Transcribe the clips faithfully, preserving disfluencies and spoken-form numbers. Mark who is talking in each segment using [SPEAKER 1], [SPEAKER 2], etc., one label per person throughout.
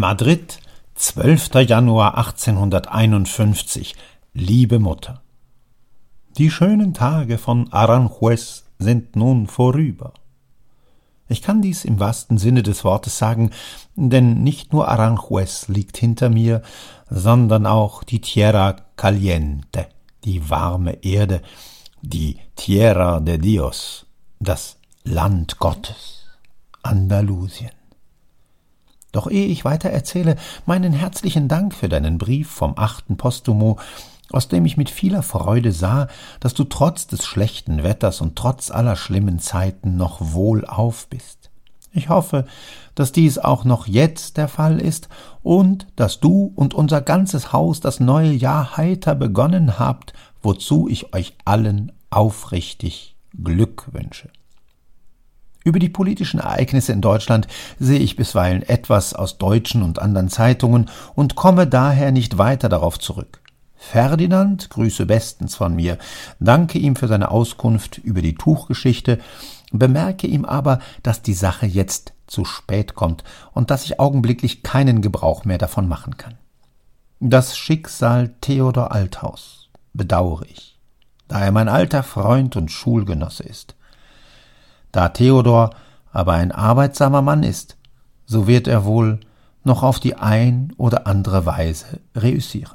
[SPEAKER 1] Madrid, zwölfter Januar achtzehnhunderteinundfünfzig. Liebe Mutter, die schönen Tage von Aranjuez sind nun vorüber. Ich kann dies im wahrsten Sinne des Wortes sagen, denn nicht nur Aranjuez liegt hinter mir, sondern auch die Tierra Caliente, die warme Erde, die Tierra de Dios, das Land Gottes, Andalusien. Doch ehe ich weiter erzähle, meinen herzlichen Dank für deinen Brief vom achten Postumo, aus dem ich mit vieler Freude sah, dass du trotz des schlechten Wetters und trotz aller schlimmen Zeiten noch wohlauf bist. Ich hoffe, dass dies auch noch jetzt der Fall ist und dass du und unser ganzes Haus das neue Jahr heiter begonnen habt, wozu ich euch allen aufrichtig Glück wünsche. Über die politischen Ereignisse in Deutschland sehe ich bisweilen etwas aus deutschen und anderen Zeitungen und komme daher nicht weiter darauf zurück. Ferdinand grüße bestens von mir, danke ihm für seine Auskunft über die Tuchgeschichte, bemerke ihm aber, dass die Sache jetzt zu spät kommt und dass ich augenblicklich keinen Gebrauch mehr davon machen kann. Das Schicksal Theodor Althaus bedauere ich, da er mein alter Freund und Schulgenosse ist. Da Theodor aber ein arbeitsamer Mann ist, so wird er wohl noch auf die ein oder andere Weise reüssieren.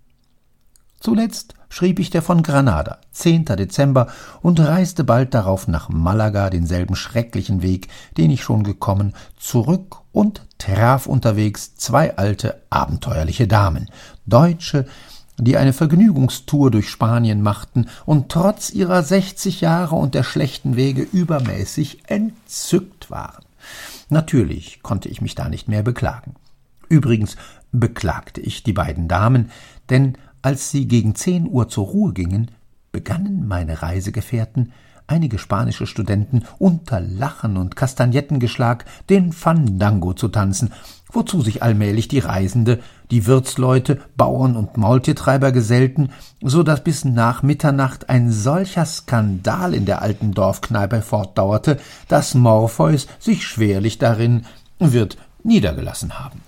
[SPEAKER 1] Zuletzt schrieb ich dir von Granada, zehnter Dezember, und reiste bald darauf nach Malaga, denselben schrecklichen Weg, den ich schon gekommen, zurück und traf unterwegs zwei alte, abenteuerliche Damen, Deutsche, die eine Vergnügungstour durch Spanien machten und trotz ihrer sechzig Jahre und der schlechten Wege übermäßig entzückt waren. Natürlich konnte ich mich da nicht mehr beklagen. Übrigens beklagte ich die beiden Damen, denn als sie gegen zehn Uhr zur Ruhe gingen, begannen meine Reisegefährten, einige spanische Studenten, unter Lachen und Kastagnettengeschlag den Fandango zu tanzen, wozu sich allmählich die Reisende, die Wirtsleute, Bauern und Maultiertreiber gesellten, so daß bis nach Mitternacht ein solcher Skandal in der alten Dorfkneipe fortdauerte, dass Morpheus sich schwerlich darin wird niedergelassen haben.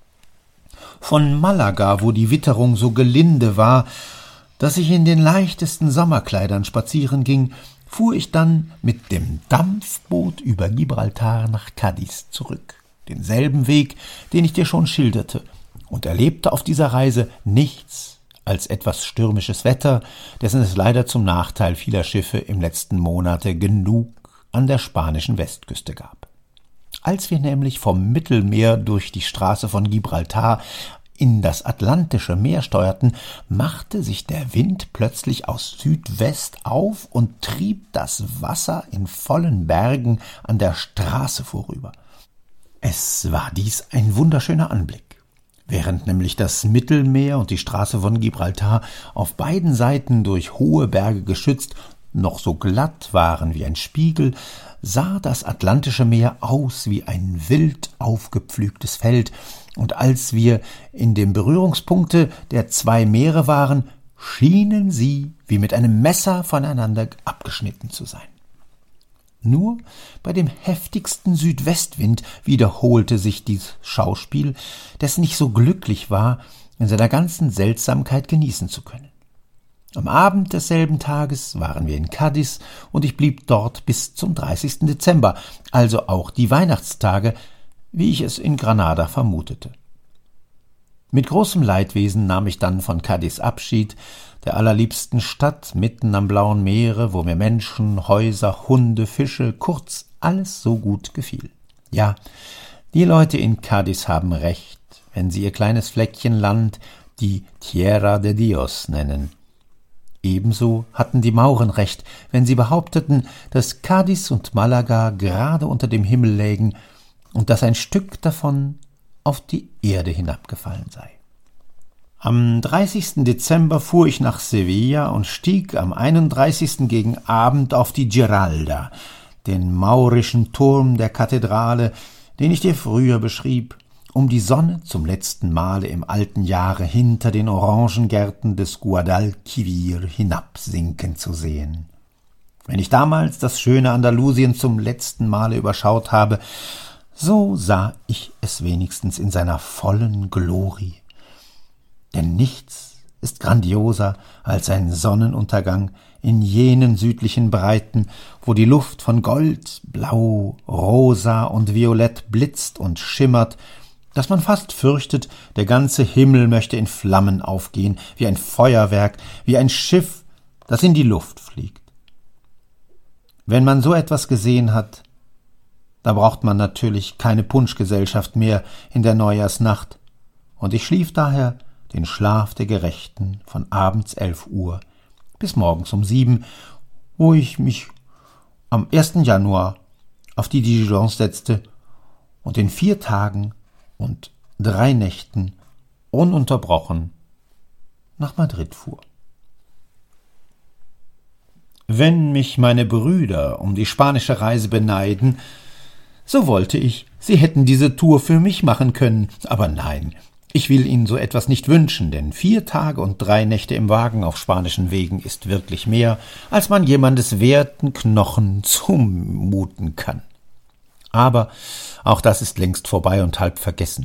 [SPEAKER 1] Von Malaga, wo die Witterung so gelinde war, dass ich in den leichtesten Sommerkleidern spazieren ging, fuhr ich dann mit dem Dampfboot über Gibraltar nach Cadiz zurück, denselben Weg, den ich dir schon schilderte, und erlebte auf dieser Reise nichts als etwas stürmisches Wetter, dessen es leider zum Nachteil vieler Schiffe im letzten Monate genug an der spanischen Westküste gab. Als wir nämlich vom Mittelmeer durch die Straße von Gibraltar in das Atlantische Meer steuerten, machte sich der Wind plötzlich aus Südwest auf und trieb das Wasser in vollen Bergen an der Straße vorüber. Es war dies ein wunderschöner Anblick. Während nämlich das Mittelmeer und die Straße von Gibraltar auf beiden Seiten durch hohe Berge geschützt noch so glatt waren wie ein Spiegel, sah das Atlantische Meer aus wie ein wild aufgepflügtes Feld, und als wir in dem Berührungspunkte der zwei Meere waren, schienen sie wie mit einem Messer voneinander abgeschnitten zu sein. Nur bei dem heftigsten Südwestwind wiederholte sich dies Schauspiel, dessen ich so glücklich war, in seiner ganzen Seltsamkeit genießen zu können. Am Abend desselben Tages waren wir in Cadiz und ich blieb dort bis zum dreißigsten Dezember, also auch die Weihnachtstage, wie ich es in Granada vermutete. Mit großem Leidwesen nahm ich dann von Cadiz Abschied, der allerliebsten Stadt mitten am blauen Meere, wo mir Menschen, Häuser, Hunde, Fische, kurz alles so gut gefiel. Ja, die Leute in Cadiz haben recht, wenn sie ihr kleines Fleckchen Land die Tierra de Dios nennen. Ebenso hatten die Mauren recht, wenn sie behaupteten, dass Cadiz und Malaga gerade unter dem Himmel lägen und dass ein Stück davon auf die Erde hinabgefallen sei. Am dreißigsten Dezember fuhr ich nach Sevilla und stieg am einunddreißigsten gegen Abend auf die Giralda, den maurischen Turm der Kathedrale, den ich dir früher beschrieb, um die Sonne zum letzten Male im alten Jahre hinter den Orangengärten des Guadalquivir hinabsinken zu sehen. Wenn ich damals das schöne Andalusien zum letzten Male überschaut habe, So sah ich es wenigstens in seiner vollen Glorie. Denn nichts ist grandioser als ein Sonnenuntergang in jenen südlichen Breiten, wo die Luft von Gold, Blau, Rosa und Violett blitzt und schimmert, dass man fast fürchtet, der ganze Himmel möchte in Flammen aufgehen, wie ein Feuerwerk, wie ein Schiff, das in die Luft fliegt. Wenn man so etwas gesehen hat, da braucht man natürlich keine Punschgesellschaft mehr in der Neujahrsnacht, und ich schlief daher den Schlaf der Gerechten von abends elf Uhr bis morgens um sieben, wo ich mich am ersten Januar auf die Diligence setzte und in vier Tagen und drei Nächten ununterbrochen nach Madrid fuhr. Wenn mich meine Brüder um die spanische Reise beneiden, so wollte ich, sie hätten diese Tour für mich machen können, aber nein, ich will ihnen so etwas nicht wünschen, denn vier Tage und drei Nächte im Wagen auf spanischen Wegen ist wirklich mehr, als man jemandes werten Knochen zumuten kann. Aber auch das ist längst vorbei und halb vergessen.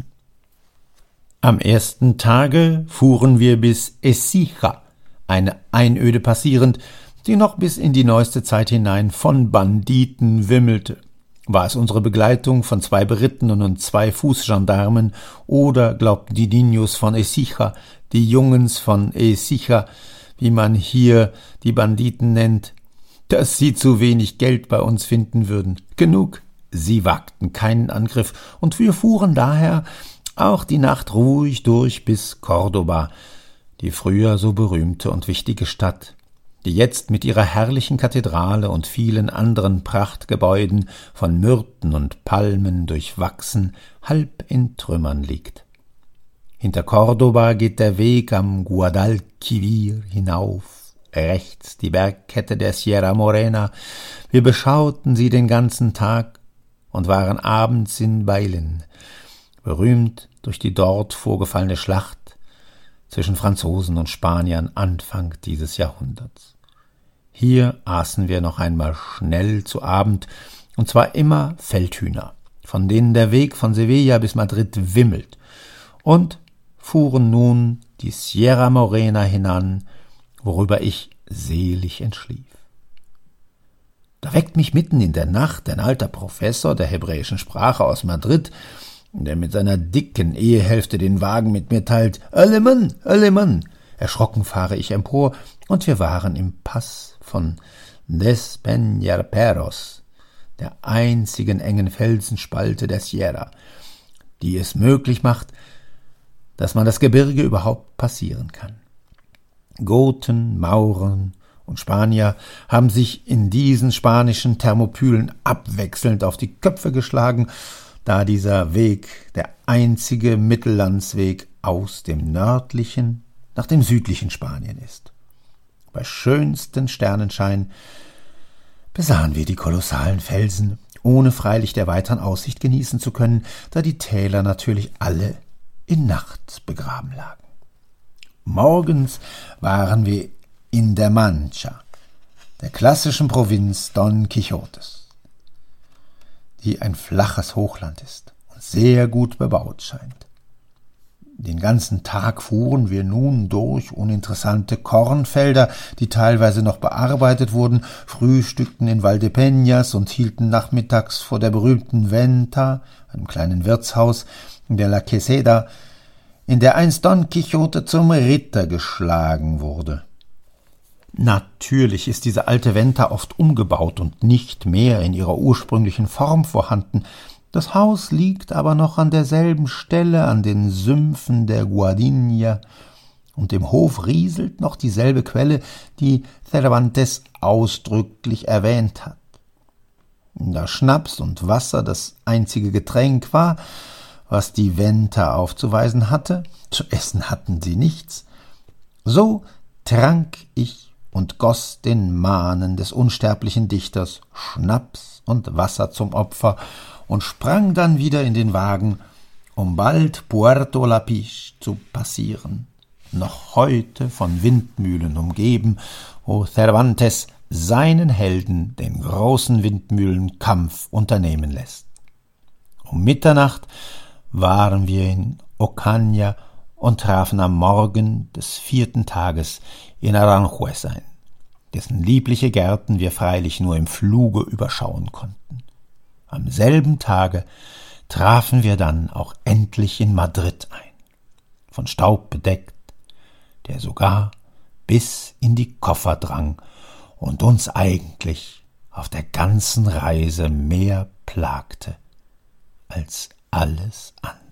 [SPEAKER 1] Am ersten Tage fuhren wir bis Écija, eine Einöde passierend, die noch bis in die neueste Zeit hinein von Banditen wimmelte. War es unsere Begleitung von zwei Berittenen und zwei Fußgendarmen, oder glaubten die Niños von Écija, die Jungens von Écija, wie man hier die Banditen nennt, dass sie zu wenig Geld bei uns finden würden? Genug, sie wagten keinen Angriff, und wir fuhren daher auch die Nacht ruhig durch bis Cordoba, die früher so berühmte und wichtige Stadt, die jetzt mit ihrer herrlichen Kathedrale und vielen anderen Prachtgebäuden von Myrten und Palmen durchwachsen, halb in Trümmern liegt. Hinter Cordoba geht der Weg am Guadalquivir hinauf, rechts die Bergkette der Sierra Morena. Wir beschauten sie den ganzen Tag und waren abends in Bailen, berühmt durch die dort vorgefallene Schlacht zwischen Franzosen und Spaniern Anfang dieses Jahrhunderts. Hier aßen wir noch einmal schnell zu Abend, und zwar immer Feldhühner, von denen der Weg von Sevilla bis Madrid wimmelt, und fuhren nun die Sierra Morena hinan, worüber ich selig entschlief. Da weckt mich mitten in der Nacht ein alter Professor der hebräischen Sprache aus Madrid, der mit seiner dicken Ehehälfte den Wagen mit mir teilt. »Alemann, Alemann!« Erschrocken fahre ich empor, und wir waren im Pass von Despeñarperos, der einzigen engen Felsenspalte der Sierra, die es möglich macht, dass man das Gebirge überhaupt passieren kann. Goten, Mauren und Spanier haben sich in diesen spanischen Thermopylen abwechselnd auf die Köpfe geschlagen, da dieser Weg der einzige Mittellandsweg aus dem nördlichen nach dem südlichen Spanien ist. Bei schönstem Sternenschein besahen wir die kolossalen Felsen, ohne freilich der weiteren Aussicht genießen zu können, da die Täler natürlich alle in Nacht begraben lagen. Morgens waren wir in der Mancha, der klassischen Provinz Don Quixotes, die ein flaches Hochland ist und sehr gut bebaut scheint. Den ganzen Tag fuhren wir nun durch uninteressante Kornfelder, die teilweise noch bearbeitet wurden, frühstückten in Valdepeñas und hielten nachmittags vor der berühmten Venta, einem kleinen Wirtshaus in der La Queseda, in der einst Don Quixote zum Ritter geschlagen wurde. Natürlich ist diese alte Venta oft umgebaut und nicht mehr in ihrer ursprünglichen Form vorhanden. Das Haus liegt aber noch an derselben Stelle, an den Sümpfen der Guadiña, und im Hof rieselt noch dieselbe Quelle, die Cervantes ausdrücklich erwähnt hat. Da Schnaps und Wasser das einzige Getränk war, was die Venta aufzuweisen hatte, zu essen hatten sie nichts, so trank ich und goss den Mahnen des unsterblichen Dichters Schnaps und Wasser zum Opfer und sprang dann wieder in den Wagen, um bald Puerto Lapiche zu passieren, noch heute von Windmühlen umgeben, wo Cervantes seinen Helden den großen Windmühlenkampf unternehmen lässt. Um Mitternacht waren wir in Ocaña und trafen am Morgen des vierten Tages in Aranjuez ein, dessen liebliche Gärten wir freilich nur im Fluge überschauen konnten. Am selben Tage trafen wir dann auch endlich in Madrid ein, von Staub bedeckt, der sogar bis in die Koffer drang und uns eigentlich auf der ganzen Reise mehr plagte als alles andere.